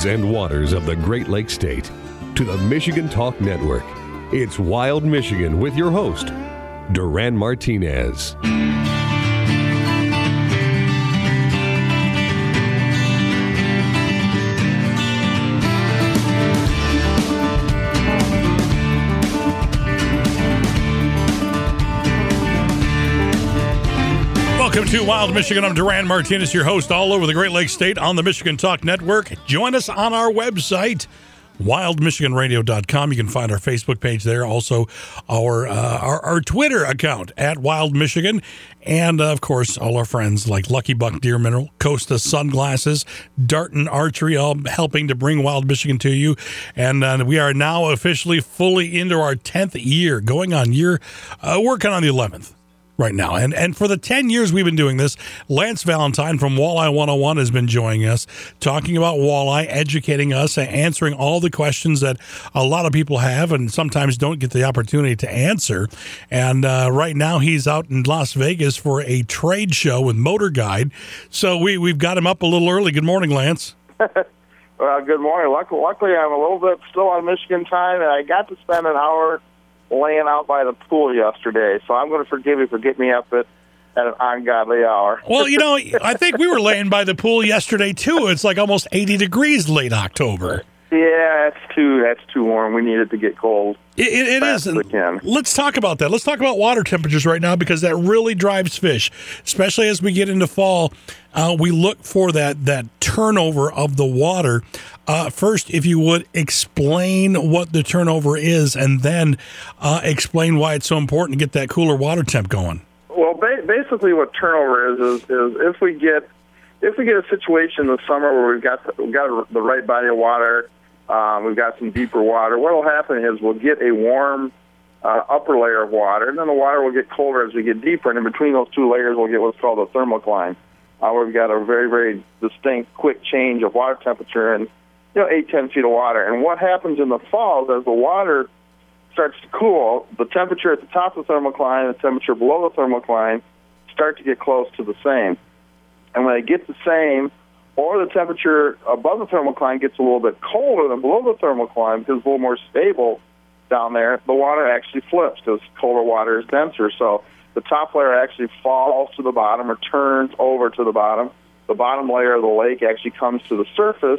tides and waters of the Great Lakes State to the Michigan Talk Network. It's Wild Michigan with your host, Duran Martinez. Welcome to Wild Michigan. I'm Duran Martinez, your host all over the Great Lakes State on the Michigan Talk Network. Join us on our website, wildmichiganradio.com. You can find our Facebook page there, also our Twitter account at Wild Michigan, and of course all our friends like Lucky Buck Deer Mineral, Costa Sunglasses, Darton Archery, all helping to bring Wild Michigan to you. And we are now officially fully into our 10th year, working on the 11th. Right now. And for the 10 years we've been doing this, Lance Valentine from Walleye 101 has been joining us, talking about walleye, educating us, and answering all the questions that a lot of people have and sometimes don't get the opportunity to answer. And right now he's out in Las Vegas for a trade show with Motor Guide. So we've got him up a little early. Good morning, Lance. Well, good morning. Luckily, I'm a little bit still on Michigan time, and I got to spend an hour laying out by the pool yesterday, so I'm going to forgive you for getting me up at an ungodly hour. Well, I think we were laying by the pool yesterday, too. It's like almost 80 degrees late October. Yeah, that's too warm. We need it to get cold. It is. Let's talk about that. Let's talk about water temperatures right now, because that really drives fish, especially as we get into fall. We look for that turnover of the water. First, if you would, explain what the turnover is, and then explain why it's so important to get that cooler water temp going. Well, basically what turnover is if we get a situation in the summer where we've got the right body of water, we've got some deeper water, what will happen is we'll get a warm upper layer of water, and then the water will get colder as we get deeper, and in between those two layers we'll get what's called a thermocline, where we've got a very, very distinct, quick change of water temperature and 8-10 feet of water. And what happens in the fall is as the water starts to cool, the temperature at the top of the thermocline and the temperature below the thermocline start to get close to the same. And when they get the same, or the temperature above the thermocline gets a little bit colder than below the thermocline because it's a little more stable down there, the water actually flips because colder water is denser. So the top layer actually falls to the bottom or turns over to the bottom. The bottom layer of the lake actually comes to the surface.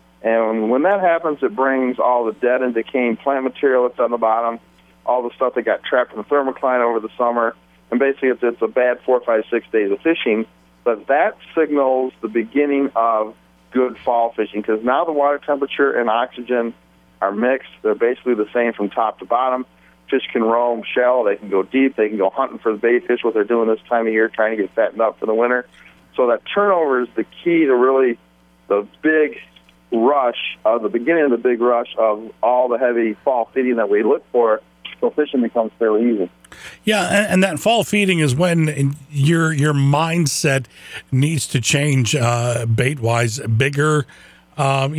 And when that happens, it brings all the dead and decaying plant material that's on the bottom, all the stuff that got trapped in the thermocline over the summer. And basically, it's a bad 4, 5, 6 days of fishing. But that signals the beginning of good fall fishing, because now the water temperature and oxygen are mixed. They're basically the same from top to bottom. Fish can roam shallow. They can go deep. They can go hunting for the bait fish, what they're doing this time of year, trying to get fattened up for the winter. So that turnover is the key to really the big rush, the beginning of the big rush of all the heavy fall feeding that we look for, so fishing becomes fairly easy. Yeah, and that fall feeding is when your mindset needs to change bait-wise, bigger, and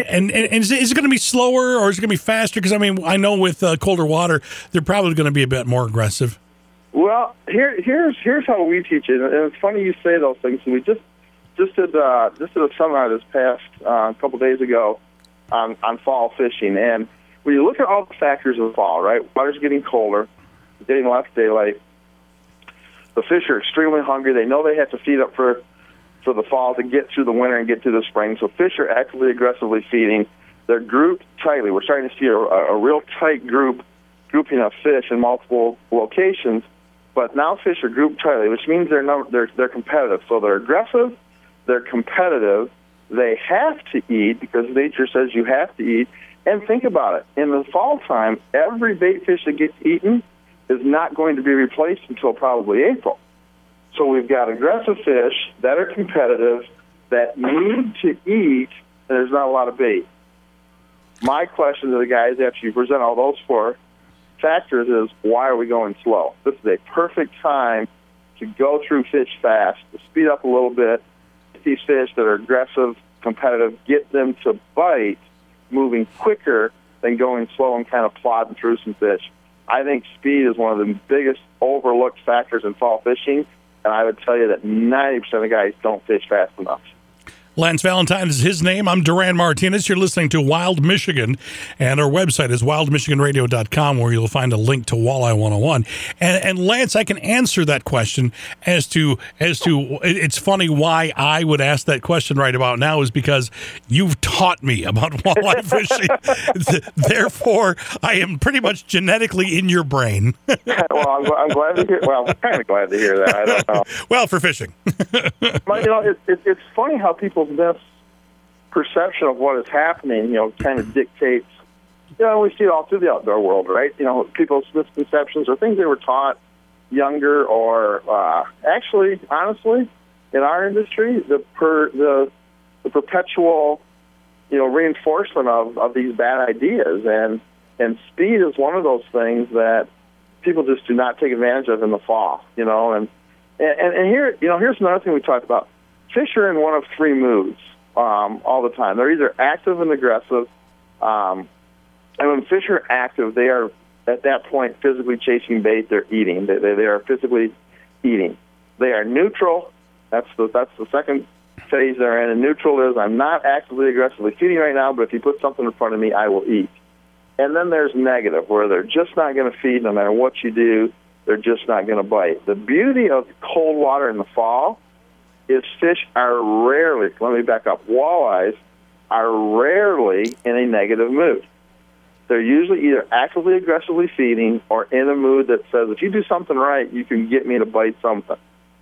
is it going to be slower or is it going to be faster? Because, I know with colder water, they're probably going to be a bit more aggressive. Well, here's how we teach it, and it's funny you say those things. We just did a seminar this past couple days ago on fall fishing, and when you look at all the factors of fall, right? Water's getting colder, getting less daylight. The fish are extremely hungry. They know they have to feed up for the fall to get through the winter and get through the spring. So fish are actively, aggressively feeding. They're grouped tightly. We're starting to see a real tight grouping of fish in multiple locations. But now fish are grouped tightly, which means they're competitive. So they're aggressive. They're competitive. They have to eat because nature says you have to eat. And think about it. In the fall time, every bait fish that gets eaten is not going to be replaced until probably April. So we've got aggressive fish that are competitive, that need to eat, and there's not a lot of bait. My question to the guys after you present all those four factors is, why are we going slow? This is a perfect time to go through fish fast, to speed up a little bit, get these fish that are aggressive, competitive, get them to bite, moving quicker than going slow and kind of plodding through some fish. I think speed is one of the biggest overlooked factors in fall fishing, and I would tell you that 90% of the guys don't fish fast enough. Lance Valentine is his name. I'm Duran Martinez. You're listening to Wild Michigan, and our website is wildmichiganradio.com, where you'll find a link to Walleye 101. And Lance, I can answer that question as to it's funny why I would ask that question right about now is because you've taught me about walleye fishing. Therefore, I am pretty much genetically in your brain. Well, I'm glad to hear. Well, I'm kind of glad to hear that. I don't know. Well, for fishing. But, it's funny how people's misperception of what is happening, kind of dictates. We see it all through the outdoor world, right? People's misconceptions or things they were taught younger, or actually, honestly, in our industry, the perpetual, reinforcement of these bad ideas, and speed is one of those things that people just do not take advantage of in the fall, and here, here's another thing we talked about. Fish are in one of three moods all the time. They're either active and aggressive, and when fish are active, they are at that point physically chasing bait. They're eating. They are physically eating. They are neutral. That's the second phase they're in. And neutral is I'm not actively aggressively feeding right now, but if you put something in front of me, I will eat. And then there's negative, where they're just not going to feed no matter what you do. They're just not going to bite. The beauty of cold water in the fall is fish are rarely, let me back up, walleyes are rarely in a negative mood. They're usually either actively, aggressively feeding or in a mood that says, if you do something right, you can get me to bite something.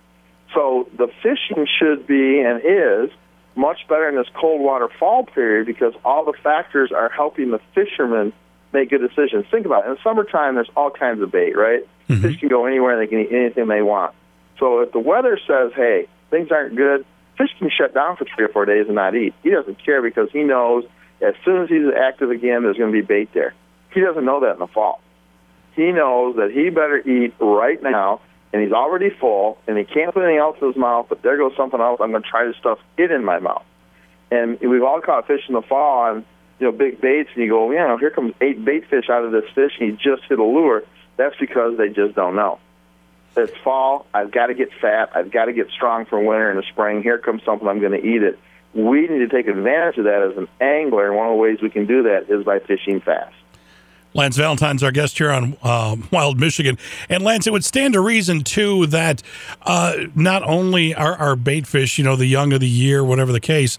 So the fishing should be and is much better in this cold water fall period because all the factors are helping the fishermen make good decisions. Think about it. In the summertime, there's all kinds of bait, right? Mm-hmm. Fish can go anywhere and they can eat anything they want. So if the weather says, hey, things aren't good, fish can shut down for 3 or 4 days and not eat. He doesn't care because he knows as soon as he's active again, there's going to be bait there. He doesn't know that in the fall. He knows that he better eat right now, and he's already full, and he can't put anything else in his mouth, but there goes something else. I'm going to try to stuff it in my mouth. And we've all caught fish in the fall on, big baits, and you go, here comes 8 bait fish out of this fish, and he just hit a lure. That's because they just don't know. It's fall. I've got to get fat. I've got to get strong for winter and the spring. Here comes something. I'm going to eat it. We need to take advantage of that as an angler, and one of the ways we can do that is by fishing fast. Lance Valentine's our guest here on Wild Michigan. And, Lance, it would stand to reason, too, that not only are bait fish, the young of the year, whatever the case,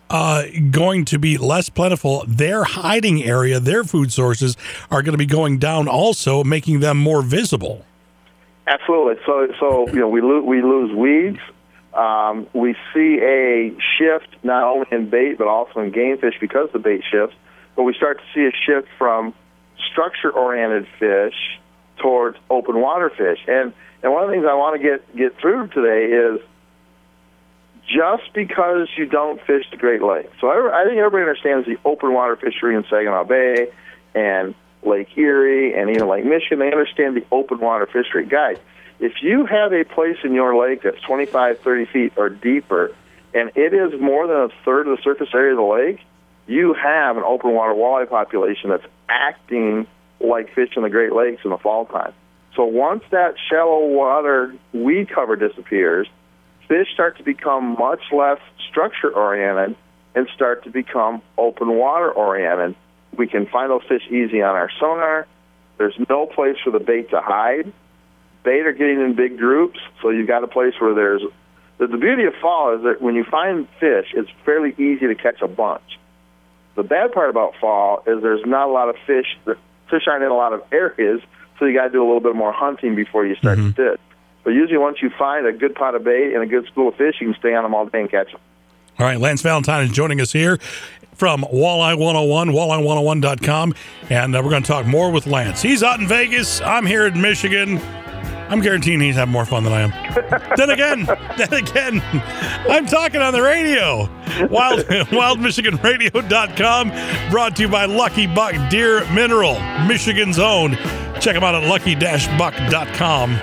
going to be less plentiful, their hiding area, their food sources are going to be going down also, making them more visible. Absolutely. So we lose weeds. We see a shift not only in bait but also in game fish because the bait shifts. But we start to see a shift from structure-oriented fish towards open water fish. And one of the things I want to get through today is just because you don't fish the Great Lakes. So I think everybody understands the open water fishery in Saginaw Bay and Lake Erie and even Lake Michigan. They understand the open water fishery. Guys, if you have a place in your lake that's 25, 30 feet or deeper, and it is more than a third of the surface area of the lake, you have an open water walleye population that's acting like fish in the Great Lakes in the fall time. So once that shallow water weed cover disappears, fish start to become much less structure-oriented and start to become open water-oriented. We can find those fish easy on our sonar. There's no place for the bait to hide. Bait are getting in big groups, so you've got a place where there's... The beauty of fall is that when you find fish, it's fairly easy to catch a bunch. The bad part about fall is there's not a lot of fish. The fish aren't in a lot of areas, so you got to do a little bit more hunting before you start to fish. But usually once you find a good pot of bait and a good school of fish, you can stay on them all day and catch them. All right, Lance Valentine is joining us here from Walleye 101, walleye101.com, and we're going to talk more with Lance. He's out in Vegas. I'm here in Michigan. I'm guaranteeing he's having more fun than I am. Then again, I'm talking on the radio. WildMichiganRadio.com, brought to you by Lucky Buck Deer Mineral, Michigan's own. Check them out at lucky-buck.com.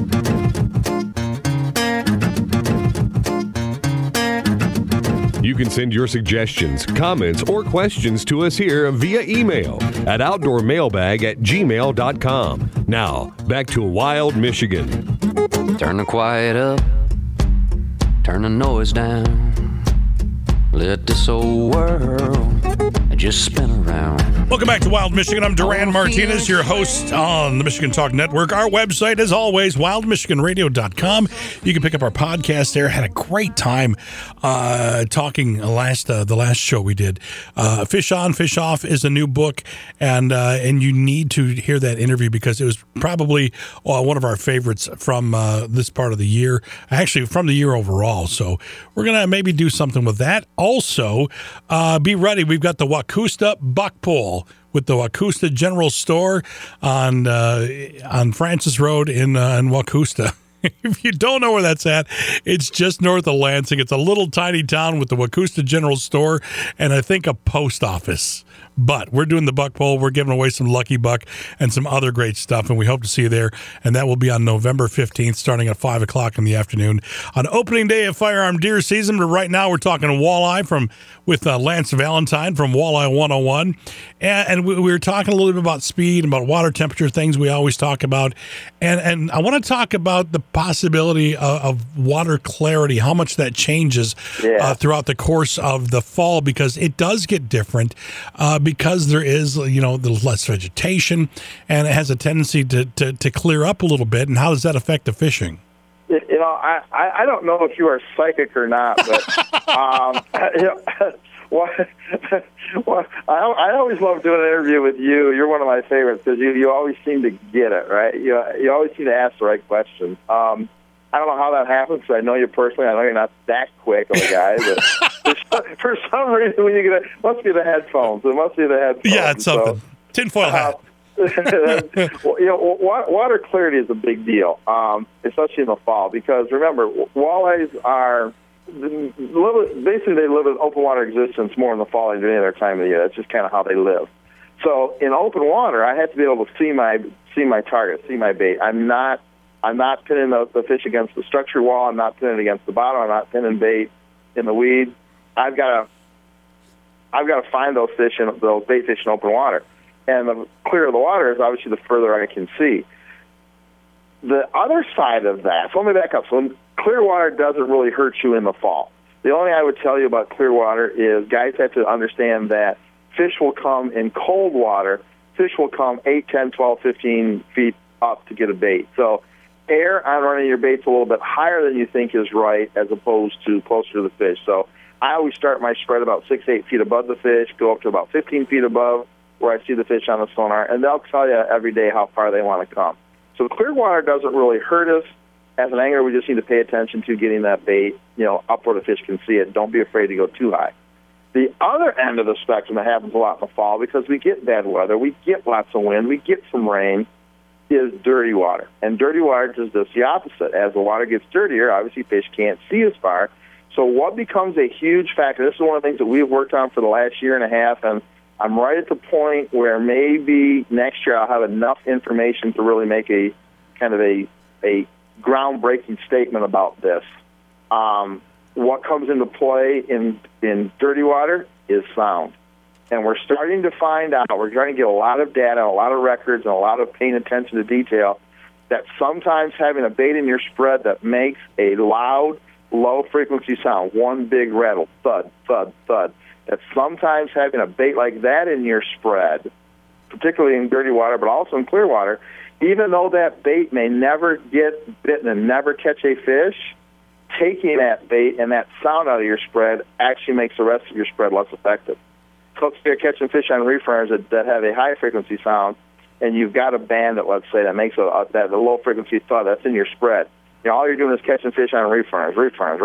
You can send your suggestions, comments, or questions to us here via email at outdoormailbag@gmail.com. Now, back to Wild Michigan. Turn the quiet up, turn the noise down. Let this old world just spin around. Welcome back to Wild Michigan. I'm Duran Martinez, your host on the Michigan Talk Network. Our website, as always, wildmichiganradio.com. You can pick up our podcast there. Had a great time talking the last show we did. Fish On, Fish Off is a new book, and you need to hear that interview because it was probably one of our favorites from this part of the year, actually from the year overall. So we're going to maybe do something with that. Also, be ready. We've got the Wachusett Buck Pull with the Wachusett General Store on Francis Road in Wachusett. If you don't know where that's at, it's just north of Lansing. It's a little tiny town with the Wachusett General Store and I think a post office. But we're doing the buck pull. We're giving away some lucky buck and some other great stuff, and we hope to see you there. And that will be on November 15th, starting at 5 o'clock in the afternoon on opening day of firearm deer season. But right now, we're talking walleye with Lance Valentine from Walleye 101. And we were talking a little bit about speed and about water temperature, things we always talk about. And I want to talk about the possibility of water clarity, how much that changes throughout the course of the fall, because it does get different. Because there is, the less vegetation, and it has a tendency to clear up a little bit. And how does that affect the fishing? I don't know if you are psychic or not, but I always love doing an interview with you. You're one of my favorites because you always seem to get it, right? You always seem to ask the right questions. I don't know how that happens. I know you personally. I know you're not that quick of a guy, but for some reason, when you get it, must be the headphones. It must be the headphones. Yeah, it's something. Tinfoil hat. Water clarity is a big deal, especially in the fall, because remember, walleyes are basically they live an open water existence more in the fall than any other time of the year. That's just kind of how they live. So in open water, I have to be able to see my target, see my bait. I'm not pinning the fish against the structure wall. I'm not pinning it against the bottom. I'm not pinning bait in the weeds. I've got to find those bait fish in open water. And the clearer the water is, obviously, the further I can see. The other side of that, so let me back up. So clear water doesn't really hurt you in the fall. The only thing I would tell you about clear water is guys have to understand that fish will come in cold water. Fish will come 8, 10, 12, 15 feet up to get a bait. So err on running your baits a little bit higher than you think is right as opposed to closer to the fish. So I always start my spread about 6, 8 feet above the fish, go up to about 15 feet above where I see the fish on the sonar, and they'll tell you every day how far they want to come. So clear water doesn't really hurt us. As an angler, we just need to pay attention to getting that bait, up where the fish can see it. Don't be afraid to go too high. The other end of the spectrum that happens a lot in the fall, because we get bad weather, we get lots of wind, we get some rain, is dirty water. And dirty water just does the opposite. As the water gets dirtier, obviously fish can't see as far. So what becomes a huge factor, this is one of the things that we've worked on for the last year and a half, and I'm right at the point where maybe next year I'll have enough information to really make a kind of a groundbreaking statement about this. What comes into play in dirty water is sound. And we're starting to find out, we're starting to get a lot of data, a lot of records, and a lot of paying attention to detail, that sometimes having a bait in your spread that makes a loud, low-frequency sound, one big rattle, thud, thud, thud, that sometimes having a bait like that in your spread, particularly in dirty water, but also in clear water, even though that bait may never get bitten and never catch a fish, taking that bait and that sound out of your spread actually makes the rest of your spread less effective. So if you're catching fish on reef runners that have a high-frequency sound, and you've got a bandit, let's say, that makes that low-frequency thud that's in your spread, all you're doing is catching fish on reef runners.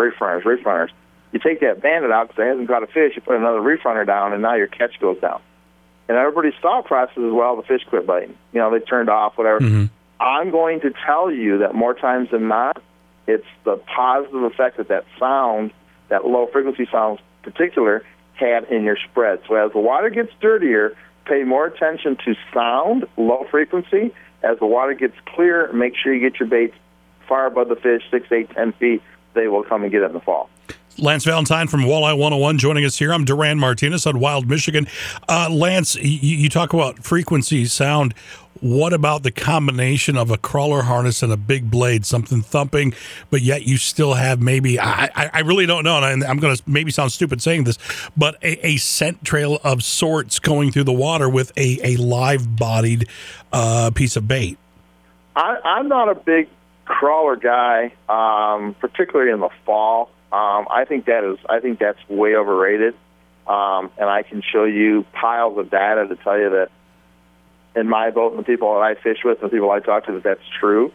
You take that bandit out because it hasn't caught a fish, you put another reef runner down, and now your catch goes down. And everybody's thought process is, well, the fish quit biting. They turned off, whatever. Mm-hmm. I'm going to tell you that more times than not, it's the positive effect that sound, that low-frequency sound in particular, had in your spread. So as the water gets dirtier, pay more attention to sound, low frequency. As the water gets clear, make sure you get your baits far above the fish, 6, 8, 10 feet. They will come and get it in the fall. Lance Valentine from Walleye 101 joining us here. I'm Duran Martinez on Wild Michigan. Lance, you talk about frequency sound. What about the combination of a crawler harness and a big blade, something thumping, but yet you still have maybe, I really don't know, and I'm going to maybe sound stupid saying this, but a scent trail of sorts going through the water with a live-bodied piece of bait? I'm not a big crawler guy, particularly in the fall. I think that's way overrated, and I can show you piles of data to tell you that in my boat and the people that I fish with and the people I talk to that's true.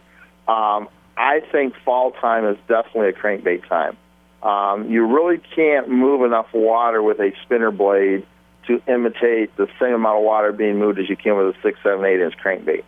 I think fall time is definitely a crankbait time. You really can't move enough water with a spinner blade to imitate the same amount of water being moved as you can with a 6, 7, 8 inch crankbait.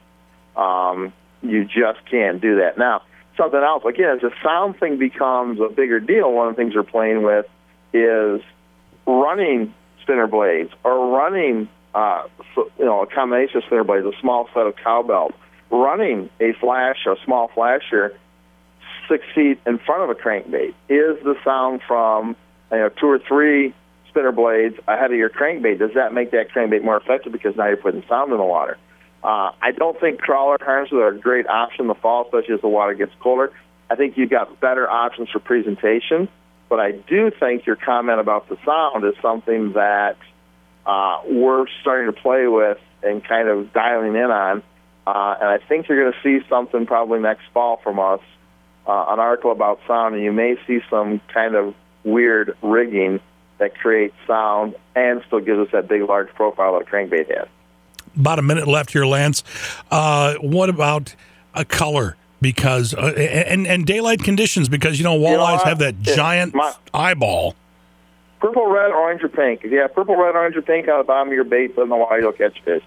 You just can't do that. Now, something else, again, as the sound thing becomes a bigger deal, one of the things we're playing with is running spinner blades or running a combination of spinner blades, a small set of cowbells, running a small flasher 6 feet in front of a crankbait. Is the sound from 2 or 3 spinner blades ahead of your crankbait, does that make that crankbait more effective because now you're putting sound in the water? I don't think crawler harnesses are a great option in the fall, especially as the water gets colder. I think you've got better options for presentation, but I do think your comment about the sound is something that we're starting to play with and kind of dialing in on. And I think you're going to see something probably next fall from us, an article about sound, and you may see some kind of weird rigging that creates sound and still gives us that big, large profile that a crankbait has. About a minute left here, Lance. What about a color? Because and daylight conditions, because walleyes have that giant eyeball. Purple, red, orange, or pink. If you have purple, red, orange, or pink on the bottom of your bait, then the water you'll catch fish.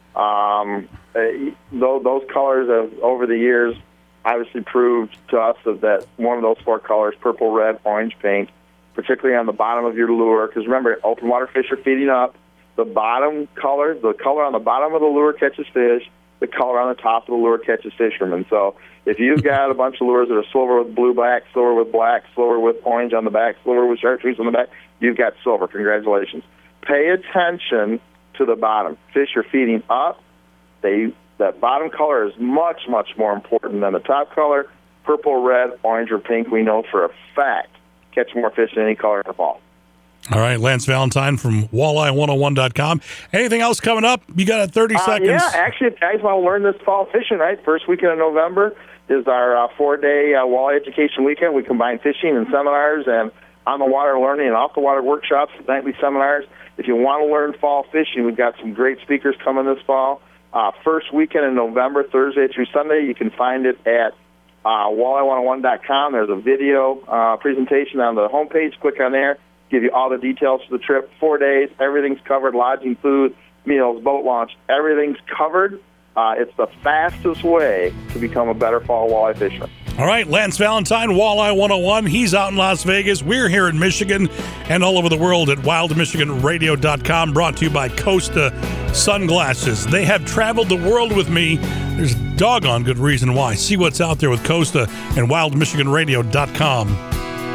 Those colors have, over the years, obviously proved to us that one of those 4 colors, purple, red, orange, pink, particularly on the bottom of your lure, because remember, open water fish are feeding up. The bottom color, the color on the bottom of the lure catches fish. The color on the top of the lure catches fishermen. So if you've got a bunch of lures that are silver with blue back, silver with black, silver with orange on the back, silver with chartreuse on the back, you've got silver. Congratulations. Pay attention to the bottom. Fish are feeding up. That bottom color is much, much more important than the top color. Purple, red, orange, or pink, we know for a fact, catch more fish than any color in the fall. All right, Lance Valentine from Walleye101.com. Anything else coming up? You got 30 seconds. Yeah, actually, if guys want to learn this fall fishing, right, first weekend of November is our 4-day walleye education weekend. We combine fishing and seminars and on-the-water learning and off-the-water workshops, nightly seminars. If you want to learn fall fishing, we've got some great speakers coming this fall. First weekend in November, Thursday through Sunday. You can find it at Walleye101.com. There's a video presentation on the homepage. Click on there. Give you all the details for the trip. 4 days, everything's covered, lodging, food, meals, boat launch, everything's covered. It's the fastest way to become a better fall walleye fisherman. All right, Lance Valentine, Walleye 101. He's out in Las Vegas. We're here in Michigan and all over the world at wildmichiganradio.com, brought to you by Costa Sunglasses. They have traveled the world with me. There's doggone good reason why. See what's out there with Costa and wildmichiganradio.com.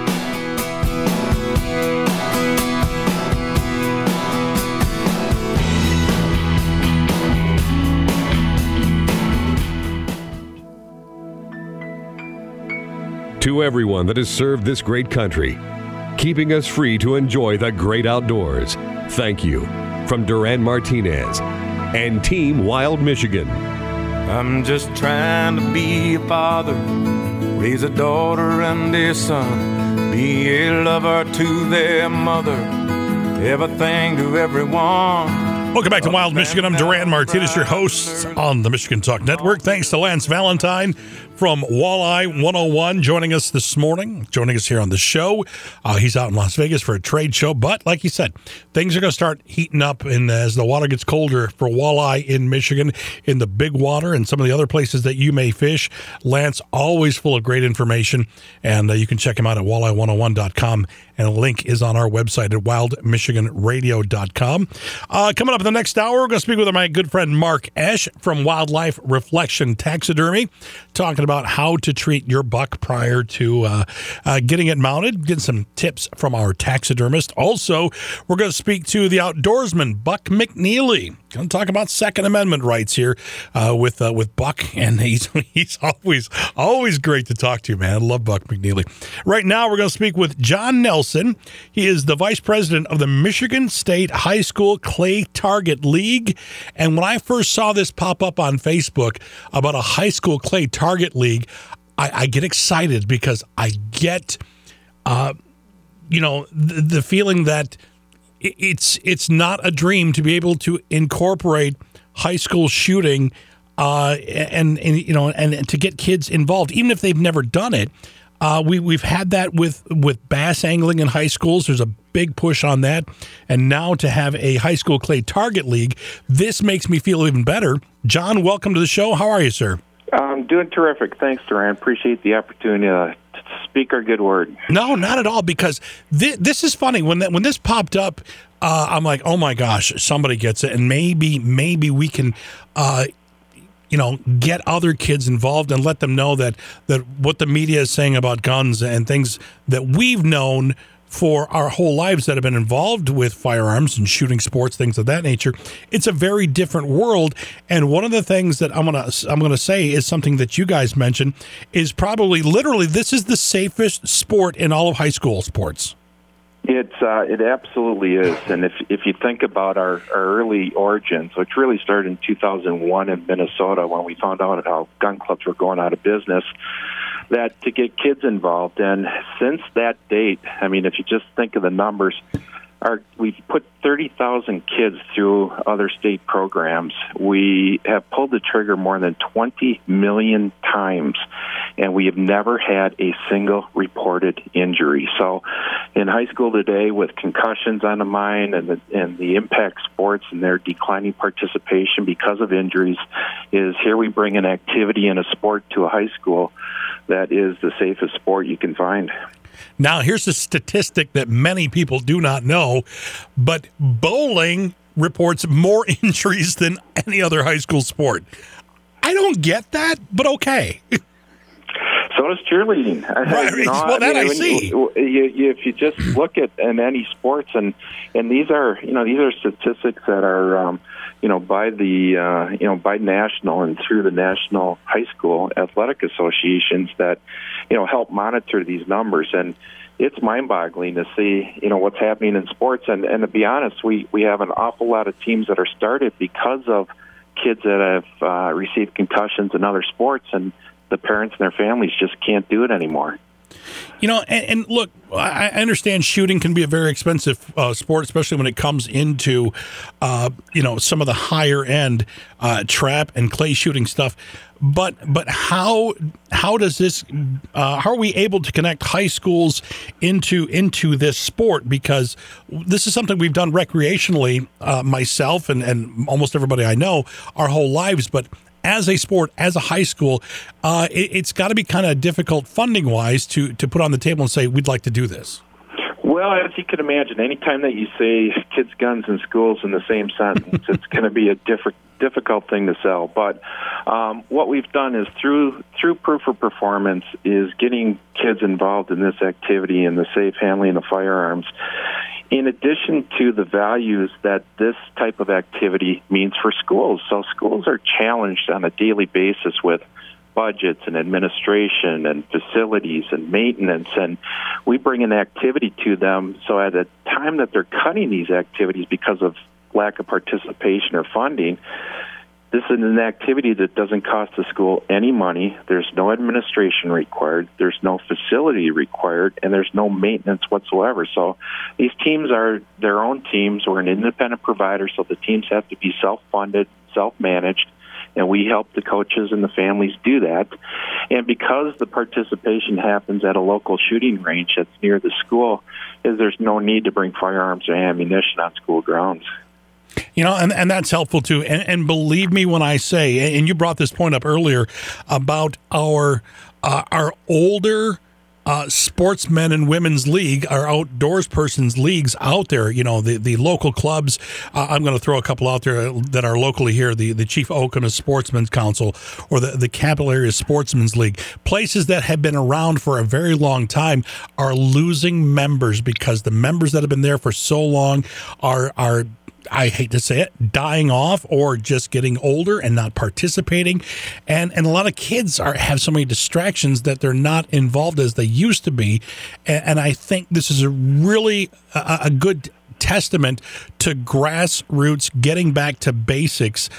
To everyone that has served this great country, keeping us free to enjoy the great outdoors, thank you. From Duran Martinez and Team Wild Michigan. I'm just trying to be a father, raise a daughter and a son, be a lover to their mother, everything to everyone. Welcome back to Wild Michigan. I'm Duran Martinez, your host on the Michigan Talk Network. Thanks to Lance Valentine from Walleye 101 joining us this morning, joining us here on the show. He's out in Las Vegas for a trade show, but like you said, things are going to start heating up as the water gets colder for walleye in Michigan, in the big water and some of the other places that you may fish. Lance, always full of great information, and you can check him out at walleye101.com and a link is on our website at wildmichiganradio.com. Coming up in the next hour, we're going to speak with my good friend Mark Esch from Wildlife Reflection Taxidermy, talking about how to treat your buck prior to getting it mounted, getting some tips from our taxidermist. Also, we're going to speak to the outdoorsman, Buck McNeely. Going to talk about Second Amendment rights here with Buck, and he's always great to talk to, man. I love Buck McNeely. Right now, we're going to speak with John Nelson. He is the vice president of the Michigan State High School Clay Target League. And when I first saw this pop up on Facebook about a high school clay target league, I get excited because I get, the feeling that it's not a dream to be able to incorporate high school shooting and to get kids involved, even if they've never done it. We've had that with bass angling in high schools. There's a big push on that. And now to have a high school clay target league, this makes me feel even better. John, welcome to the show. How are you, sir? I'm doing terrific. Thanks, Duran. Appreciate the opportunity to speak our good word. No, not at all, because this is funny. When this popped up, I'm like, oh my gosh, somebody gets it, and maybe we can, get other kids involved and let them know that what the media is saying about guns and things that we've known for our whole lives that have been involved with firearms and shooting sports, things of that nature. It's a very different world. And one of the things that I'm gonna say is something that you guys mentioned is probably literally this is the safest sport in all of high school sports. It absolutely is. And if you think about our early origins, which really started in 2001 in Minnesota when we found out how gun clubs were going out of business, that to get kids involved. And since that date, I mean, if you just think of the numbers, we've put 30,000 kids through other state programs. We have pulled the trigger more than 20 million times, and we have never had a single reported injury. So in high school today, with concussions on the mind and the impact sports and their declining participation because of injuries, is here we bring an activity and a sport to a high school that is the safest sport you can find. Now, here's a statistic that many people do not know, but bowling reports more injuries than any other high school sport. I don't get that, but okay. So does cheerleading. Right. I see. If you just look at in any sports, and these are statistics that are by the by national and through the National High School Athletic Associations that help monitor these numbers, and it's mind-boggling to see what's happening in sports. And to be honest, we have an awful lot of teams that are started because of kids that have received concussions in other sports, and the parents and their families just can't do it anymore. And look, I understand shooting can be a very expensive sport, especially when it comes into, some of the higher end trap and clay shooting stuff. But how does this? How are we able to connect high schools into this sport? Because this is something we've done recreationally, myself and almost everybody I know, our whole lives, but as a sport, as a high school, it's got to be kind of difficult funding-wise to put on the table and say, we'd like to do this. Well, as you can imagine, anytime that you say kids, guns, and schools in the same sentence, it's going to be a difficult thing to sell. But what we've done is through Proof of Performance is getting kids involved in this activity and the safe handling of firearms. In addition to the values that this type of activity means for schools. So schools are challenged on a daily basis with budgets and administration and facilities and maintenance, and we bring an activity to them. So at the time that they're cutting these activities because of lack of participation or funding, this is an activity that doesn't cost the school any money. There's no administration required. There's no facility required, and there's no maintenance whatsoever. So these teams are their own teams. We're an independent provider, so the teams have to be self-funded, self-managed, and we help the coaches and the families do that. And because the participation happens at a local shooting range that's near the school, there's no need to bring firearms or ammunition on school grounds. And that's helpful too. And believe me when I say, and you brought this point up earlier about our older sportsmen and women's league, or outdoors persons leagues out there. The local clubs. I'm going to throw a couple out there that are locally here. The Chief Okemos Sportsmen's Council, or the Capital Area Sportsmen's League. Places that have been around for a very long time are losing members because the members that have been there for so long are I hate to say it, dying off or just getting older and not participating. And a lot of kids have so many distractions that they're not involved as they used to be. And I think this is a really a good testament to grassroots getting back to basics,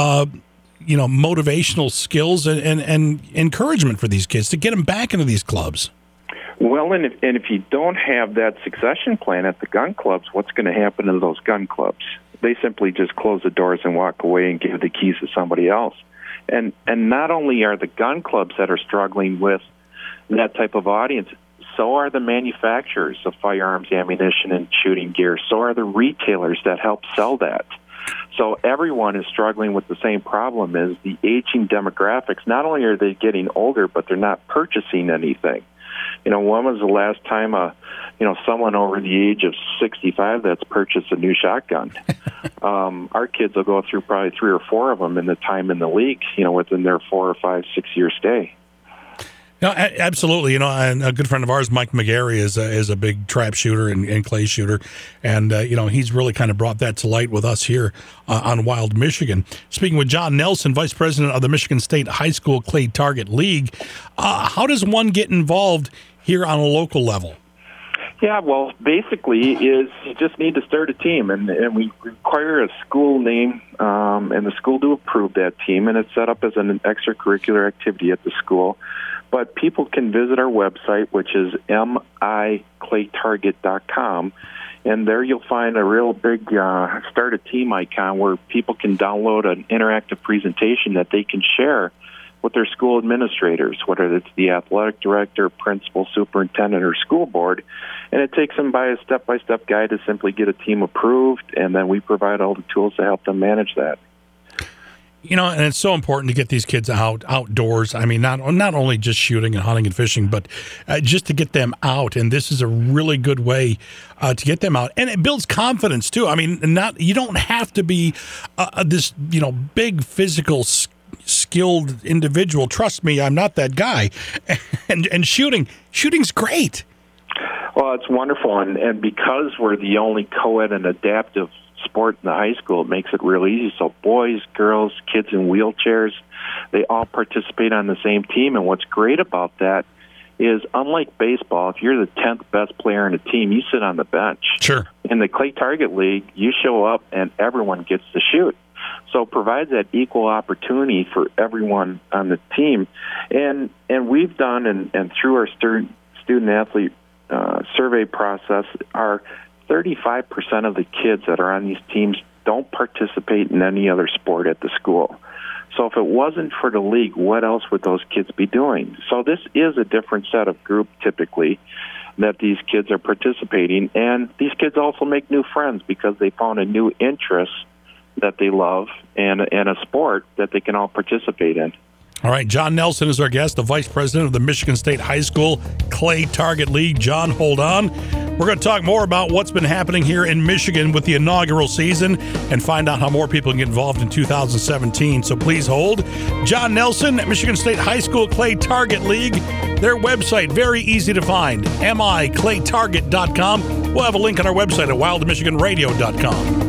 motivational skills and encouragement for these kids to get them back into these clubs. Well, and if you don't have that succession plan at the gun clubs, what's going to happen to those gun clubs? They simply just close the doors and walk away and give the keys to somebody else. And not only are the gun clubs that are struggling with that type of audience, so are the manufacturers of firearms, ammunition, and shooting gear. So are the retailers that help sell that. So everyone is struggling with the same problem as the aging demographics. Not only are they getting older, but they're not purchasing anything. When was the last time someone over the age of 65 that's purchased a new shotgun? Our kids will go through probably 3 or 4 of them in the time in the league, within their 4 or 5, 6 year stay. No, absolutely. And a good friend of ours, Mike McGarry, is a big trap shooter and clay shooter. And, he's really kind of brought that to light with us here on Wild Michigan. Speaking with John Nelson, Vice President of the Michigan State High School Clay Target League, how does one get involved here on a local level? Yeah, well, basically is you just need to start a team, and we require a school name and the school to approve that team, and it's set up as an extracurricular activity at the school. But people can visit our website, which is miclaytarget.com, and there you'll find a real big start a team icon where people can download an interactive presentation that they can share with their school administrators, whether it's the athletic director, principal, superintendent, or school board. And it takes them by a step-by-step guide to simply get a team approved, and then we provide all the tools to help them manage that. And it's so important to get these kids outdoors. I mean, not only just shooting and hunting and fishing, but just to get them out. And this is a really good way to get them out. And it builds confidence, too. I mean, you don't have to be this, big physical skilled individual. Trust me, I'm not that guy. And shooting's great. Well, it's wonderful. And because we're the only co-ed and adaptive sport in the high school, it makes it real easy. So boys, girls, kids in wheelchairs, they all participate on the same team. And what's great about that is, unlike baseball, if you're the 10th best player in a team, you sit on the bench. Sure. In the Clay Target League, you show up and everyone gets to shoot. So it provides that equal opportunity for everyone on the team. And we've done, and through our student-athlete survey process, our 35% of the kids that are on these teams don't participate in any other sport at the school. So if it wasn't for the league, what else would those kids be doing? So this is a different set of group, typically, that these kids are participating. And these kids also make new friends because they found a new interest that they love and a sport that they can all participate in. All right, John Nelson is our guest, the Vice President of the Michigan State High School Clay Target League. John, hold on. We're going to talk more about what's been happening here in Michigan with the inaugural season and find out how more people can get involved in 2017. So please hold. John Nelson, Michigan State High School Clay Target League. Their website, very easy to find, miclaytarget.com. We'll have a link on our website at wildmichiganradio.com.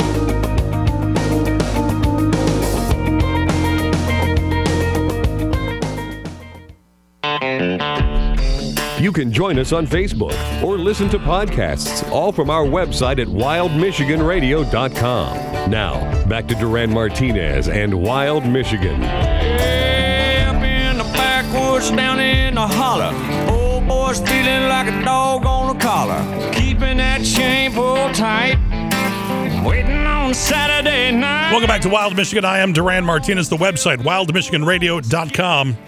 You can join us on Facebook or listen to podcasts, all from our website at wildmichiganradio.com. Now, back to Duran Martinez and Wild Michigan. Yeah, up in the backwoods, down in the holler. Old boy's feeling like a dog on a collar. Keeping that chain pulled tight. Waiting on Saturday night. Welcome back to Wild Michigan. I am Duran Martinez. The website, wildmichiganradio.com.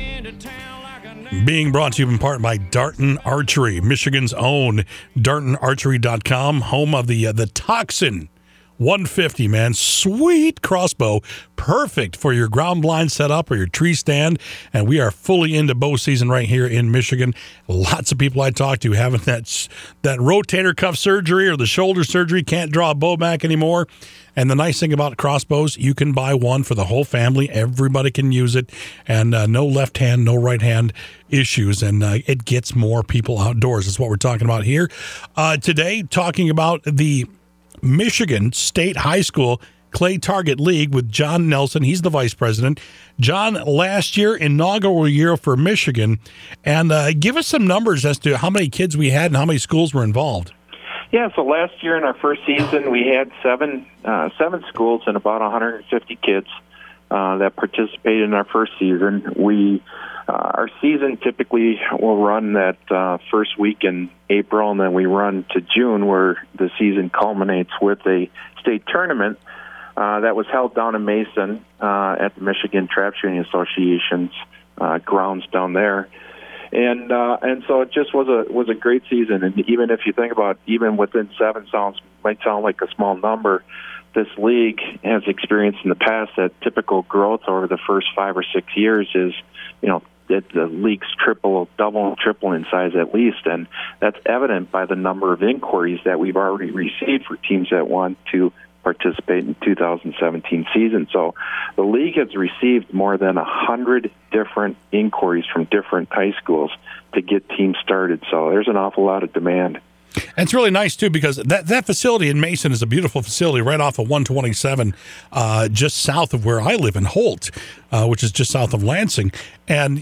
Being brought to you in part by Darton Archery, Michigan's own DartonArchery.com, home of the Toxin 150, man. Sweet crossbow. Perfect for your ground blind setup or your tree stand. And we are fully into bow season right here in Michigan. Lots of people I talk to having that rotator cuff surgery or the shoulder surgery, can't draw a bow back anymore. And the nice thing about crossbows, you can buy one for the whole family. Everybody can use it. And no left hand, no right hand issues. And it gets more people outdoors. That's what we're talking about here. Today, talking about the Michigan State High School Clay Target League with John Nelson. He's the vice president. John, last year, inaugural year for Michigan. And give us some numbers as to how many kids we had and how many schools were involved. Yeah, so last year in our first season, we had seven schools and about 150 kids that participated in our first season. Our season typically will run that first week in April, and then we run to June, where the season culminates with a state tournament that was held down in Mason at the Michigan Trap Shooting Association's grounds down there. And so it just was a great season. And even if you think about even within 7 might sound like a small number, this league has experienced in the past that typical growth over the first 5 or 6 years is, that the league's double and triple in size at least. And that's evident by the number of inquiries that we've already received for teams that want to participate in the 2017 season. So the league has received more than 100 different inquiries from different high schools to get teams started. So there's an awful lot of demand. And it's really nice, too, because that facility in Mason is a beautiful facility right off of 127, just south of where I live in Holt, which is just south of Lansing. And,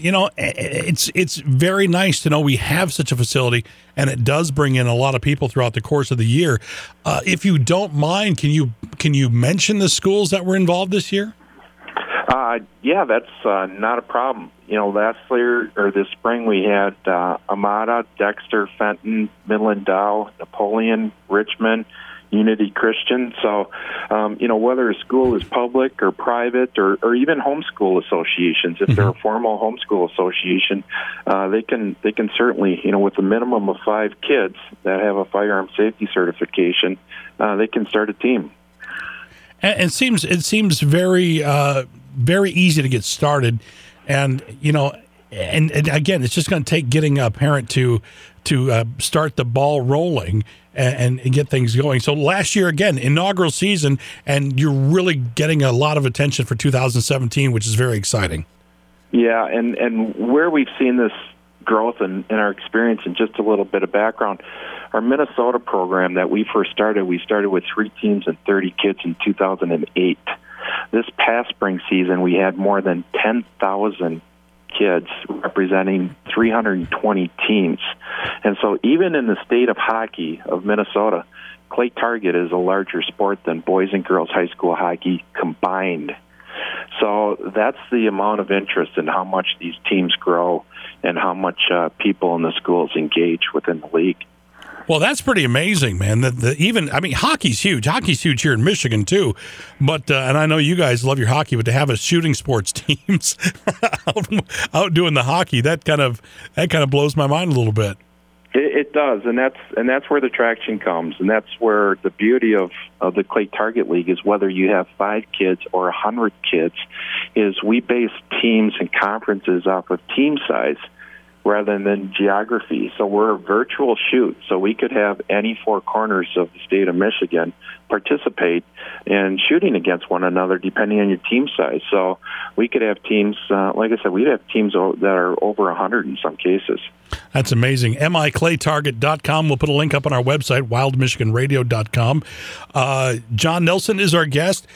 it's very nice to know we have such a facility, and it does bring in a lot of people throughout the course of the year. If you don't mind, can you mention the schools that were involved this year? Yeah, that's not a problem. Last year or this spring we had Amada, Dexter, Fenton, Midland Dow, Napoleon, Richmond, Unity Christian. So, whether a school is public or private or even homeschool associations, if they're a formal homeschool association, they can certainly, with a minimum of 5 kids that have a firearm safety certification, they can start a team. And it seems very very easy to get started, and and again, it's just going to take getting a parent to start the ball rolling and get things going. So last year, again, inaugural season, and you're really getting a lot of attention for 2017, which is very exciting. Yeah, and where we've seen this growth in our experience, and just a little bit of background, our Minnesota program that we first started, we started with 3 teams and 30 kids in 2008. This past spring season, we had more than 10,000 kids representing 320 teams. And so even in the state of hockey of Minnesota, Clay Target is a larger sport than boys and girls high school hockey combined. So that's the amount of interest in how much these teams grow and how much people in the schools engage within the league. Well, that's pretty amazing, man. Hockey's huge. Hockey's huge here in Michigan too. But and I know you guys love your hockey, but to have a shooting sports teams out doing the hockey, that kind of blows my mind a little bit. It does, and that's where the traction comes, and that's where the beauty of the Clay Target League is. Whether you have 5 kids or 100 kids, is we base teams and conferences off of team size rather than geography. So we're a virtual shoot, so we could have any 4 corners of the state of Michigan participate in shooting against one another depending on your team size. So we could have teams, like I said, we'd have teams that are over 100 in some cases. That's amazing. MIClaytarget.com. We'll put a link up on our website, wildmichiganradio.com. John Nelson is our guest.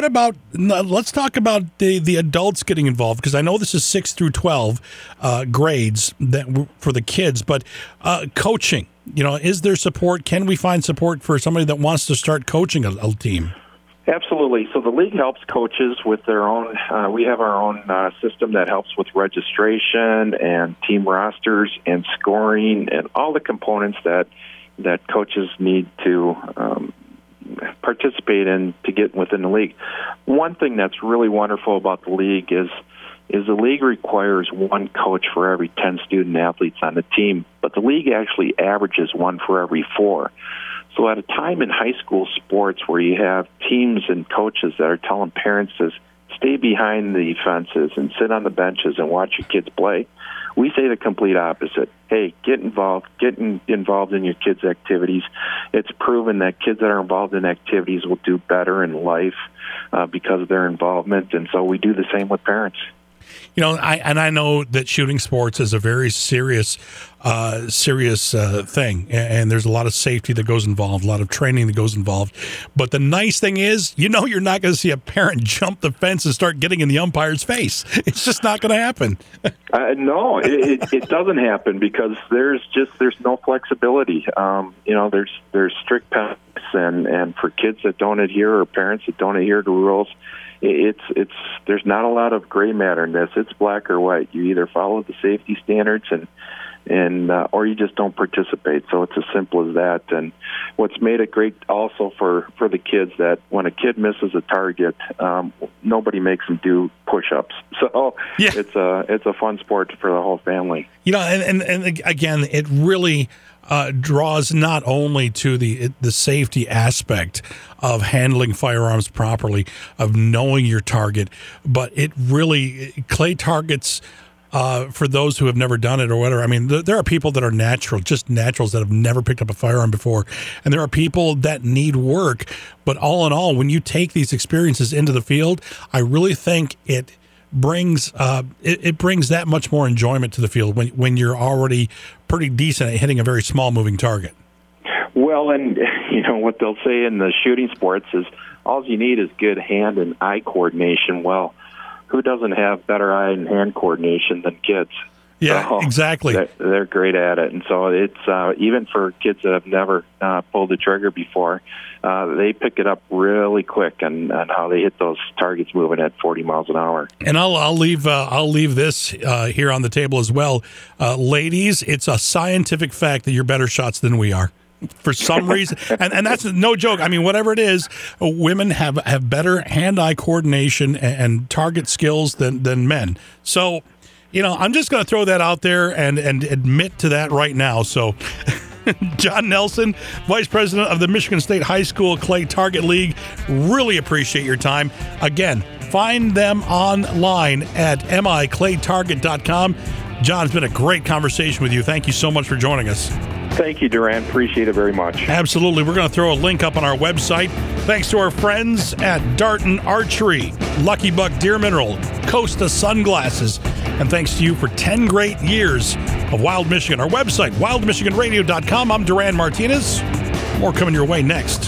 Let's talk about the adults getting involved, because I know this is 6 through 12 grades for the kids, but coaching, is there support? Can we find support for somebody that wants to start coaching a team? Absolutely. So the league helps coaches with their own, we have our own system that helps with registration and team rosters and scoring and all the components that coaches need to participate in to get within the league. One thing that's really wonderful about the league is the league requires 1 coach for every 10 student athletes on the team, but the league actually averages 1 for every 4. So at a time in high school sports where you have teams and coaches that are telling parents to stay behind the fences and sit on the benches and watch your kids play, we say the complete opposite. Hey, get involved in your kids' activities. It's proven that kids that are involved in activities will do better in life because of their involvement, and so we do the same with parents. You know, I know that shooting sports is a very serious thing, and there's a lot of safety that goes involved, a lot of training that goes involved. But the nice thing is, you're not going to see a parent jump the fence and start getting in the umpire's face. It's just not going to happen. No, it doesn't happen because there's no flexibility. There's strict penalties, and for kids that don't adhere or parents that don't adhere to rules, there's not a lot of gray matter in this. It's black or white. You either follow the safety standards or you just don't participate. So it's as simple as that. And what's made it great also for the kids, that when a kid misses a target, nobody makes them do push-ups. So yeah. It's a fun sport for the whole family. You know, and again, it really draws not only to the safety aspect of handling firearms properly, of knowing your target, but it really, clay targets, for those who have never done it or whatever. I mean, there are people that are naturals that have never picked up a firearm before, and there are people that need work. But all in all, when you take these experiences into the field, I really think it brings that much more enjoyment to the field when you're already pretty decent at hitting a very small moving target. Well, and you know what they'll say in the shooting sports is all you need is good hand and eye coordination. Well, who doesn't have better eye and hand coordination than kids? Yeah, so exactly. They're great at it. And so it's even for kids that have never pulled the trigger before, they pick it up really quick on how they hit those targets moving at 40 miles an hour. And I'll leave this here on the table as well. Ladies, it's a scientific fact that you're better shots than we are. For some reason, and that's no joke. I mean, whatever it is, women have better hand-eye coordination and target skills than men. So, you know, I'm just going to throw that out there and admit to that right now. So, John Nelson, Vice President of the Michigan State High School Clay Target League, really appreciate your time. Again, find them online at miclaytarget.com. John, it's been a great conversation with you. Thank you so much for joining us. Thank you, Duran. Appreciate it very much. Absolutely. We're going to throw a link up on our website. Thanks to our friends at Darton Archery, Lucky Buck Deer Mineral, Costa Sunglasses, and thanks to you for 10 great years of Wild Michigan. Our website, wildmichiganradio.com. I'm Duran Martinez. More coming your way next.